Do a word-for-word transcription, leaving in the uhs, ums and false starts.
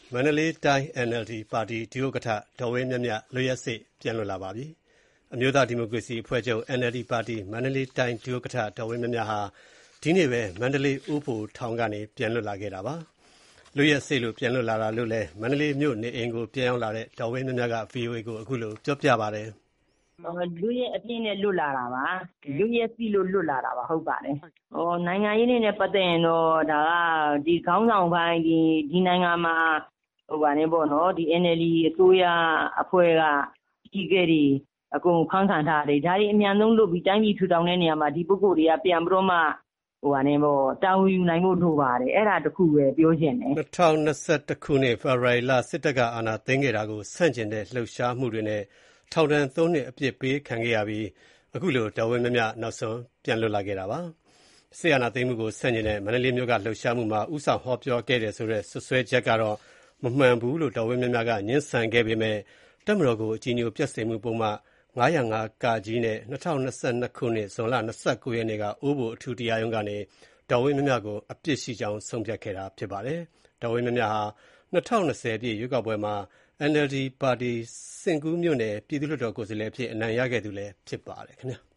မန္တလေးတိုင်း အန်အယ်လ်ဒီ ပါတီ ဒုဥက္ကဋ္ဌ ဒေါ်ဝင်းမြမြ လွတ်ရက်စေ့ပြန်လွတ်လာပါပြီ။ အမျိုးသားဒီမိုကရေစီအဖွဲ့ချုပ် အန်အယ်လ်ဒီပါတီ မန္တလေးတိုင်း ဒုဥက္ကဋ္ဌ ဒေါ်ဝင်းမြမြဟာ ဒီနေ့ပဲ မန္တလေး အိုးဘိုထောင်ကနေ ပြန်လွတ်လာခဲ့တာပါ။ လွတ်ရက်စေ့လို့ ပြန်လွတ်လာတာလို့လည်း မန္တလေးမြို့နေအိမ်ကို ပြန်ရောက်လာတဲ့ ဒေါ်ဝင်းမြမြက ဗွီအိုအေကို ခုလိုပြောပြပါတယ်။ "လွတ်ရက်အပြည့်နဲ့လွတ်လာတာပါ။လွတ်ရက်စေ့လို့လွတ်လာတာပါ။ဟုတ်ပါတယ်။နိုင်ငံရေးနဲ့ပတ်သက်ရင်တော့ဒါကဒီခေါင်းဆောင်ပိုင်းဒီနိုင်ငံမှာအန်အယ်လ်ဒီအစိုးရအဖွဲ့ကအကြီးအကဲတွေအကုန်ဖမ်းခံထားရတယ်။ဒါတွေအမြန်ဆုံးလွတ်ပြီးတိုင်းပြည်ထူထောင်တဲ့နေရာမှာဒီပုဂ္ဂိုလ်တွေကပြန်ပြီးတော့မှတာဝန်ယူနိုင်ဖို့လိုပါတယ်။အဲဒါတခုပဲပြောချင်တယ်။၂၀၂၁ ခုနှစ် ဖေဖော်ဝါရီလ စစ်တပ်ကအာဏာသိမ်းခဲ့တာကိုဆန့်ကျင်တဲ့လှုပ်ရှားမှုတွေနဲ့ ထောင်ဒဏ် သုံးနှစ်အပြစ်ပေးခံခဲ့ရပြီး အခုလို ဒေါ်ဝင်းမြမြ နောက်ဆုံးပြန်လွတ်လာခဲ့တာပါ။ စစ်အာဏာသိမ်းမှုကိုဆန့်ကျင်တဲ့ မန္တလေးမြို့ကလှုပ်ရှားမှုမှာ ဦးဆောင်ဟောပြောခဲ့တယ်ဆိုတဲ့ စွပ်စွဲချက်ကတော့ မမှန်ဘူးလို့ ဒေါ်ဝင်းမြမြက ငြင်းဆန်ခဲ့ပေမယ့် တပ်မတော်ကို အကြည်ညိုပျက်စေမှုပုဒ်မ ၅၀၅ (က) နဲ့ ၂၀၂၂ ခုနှစ် ဇွန်လ ၂၉ ရက်နေ့က အိုးဘိုအထူးတရားရုံးကနေ ဒေါ်ဝင်းမြမြကို အပြစ်ရှိကြောင်း ဆုံးဖြတ်ခဲ့တာဖြစ်ပါတယ်။ ဒေါ်ဝင်းမြမြဟာ ၂၀၂၀ ပြည့်ရွေးကောက်ပွဲမှာ အန်အယ်လ်ဒီပါတီ စဉ့်ကူးမြို့နယ် ပြည်သူ့လွှတ်တော်ကိုယ်စားလှယ်အဖြစ် အနိုင်ရခဲ့သူလည်းဖြစ်ပါတယ်ခင်ဗျာ။